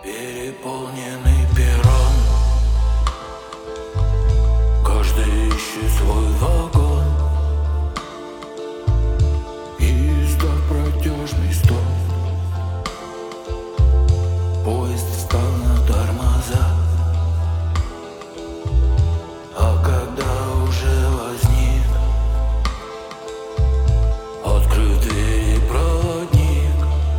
Переполненный перрон, каждый ищет свой вагон. Издав протяжный стон, поезд встал на тормоза. А когда уже возник, открыв двери проводник,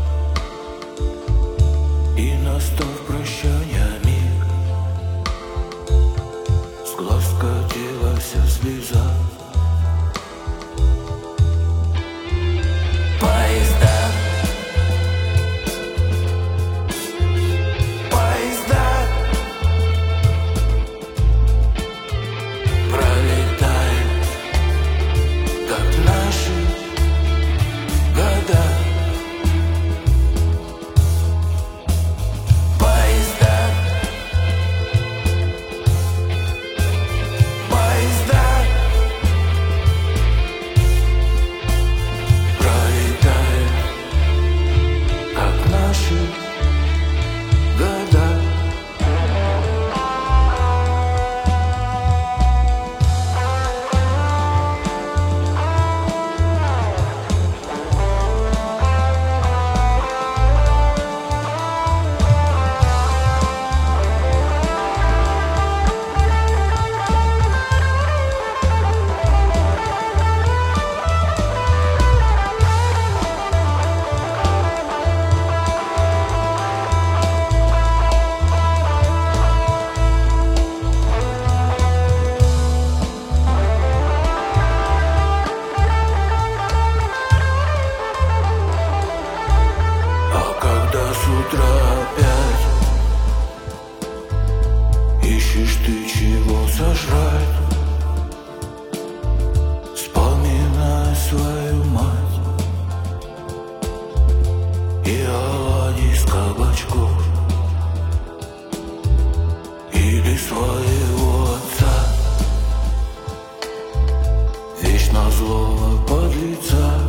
и настал прощания миг, с глаз скатилась слеза. Поезда, поезда пролетают, как наши года. Ищешь ты чего сожрать, вспоминая свою мать и оладьи с кабачков, или своего отца, вечно злого подлеца.